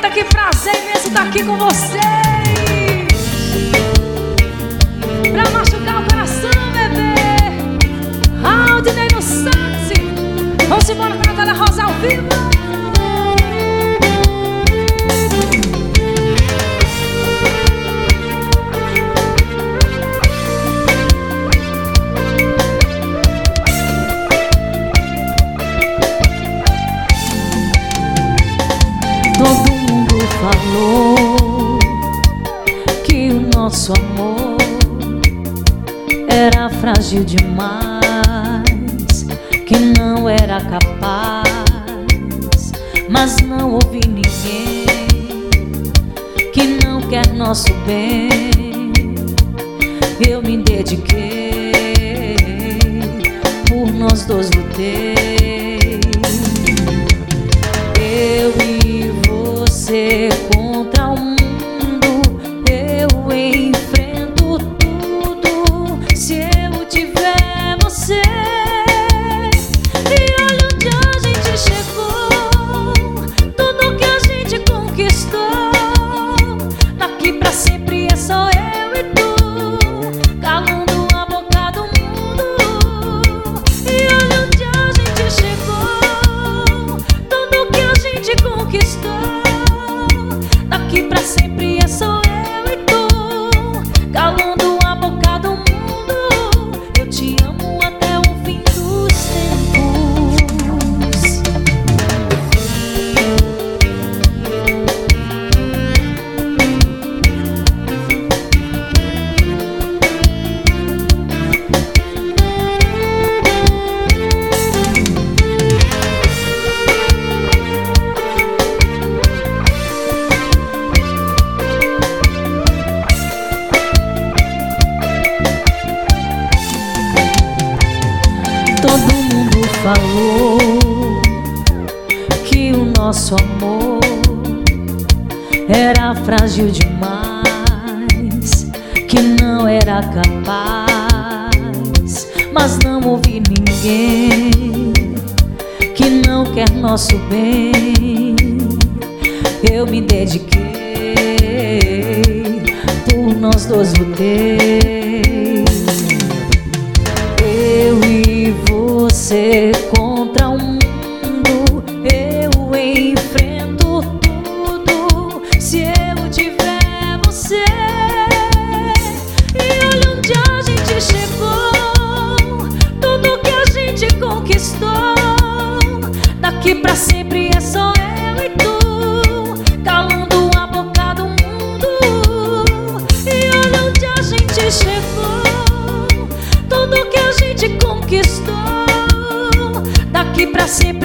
Eita, que prazer imenso estar aqui com vocês. Pra machucar o coração, bebê. Aldinei no sax. Vamos embora com a Natália Rosa ao vivo. Todo mundo falou que o nosso amor era frágil demais, que não era capaz, mas não ouvi ninguém que não quer nosso bem. Eu me dediquei, por nós dois lutei. Eu e você contra o mundo, eu enfrento tudo se eu tiver você. E olha onde a gente chegou, tudo que a gente conquistou. Daqui pra sempre é só eu e tu, calando a boca do mundo. E olha onde a gente chegou, tudo que a gente conquistou. Daqui pra sempre é só eu e tu, calando a boca do mundo. Eu te amo até o fim dos tempos. Todo mundo falou que o nosso amor era frágil demais, que não era capaz, mas não ouvi ninguém que não quer nosso bem. Eu me dediquei, por nós dois lutei. Eu e você contra o mundo, eu enfrento tudo se eu tiver você. E olha onde a gente chegou, tudo que a gente conquistou. Daqui pra sempre é só eu e tu, calando a boca do mundo. E olha onde a gente chegou, tudo que a gente conquistou. Daqui pra sempre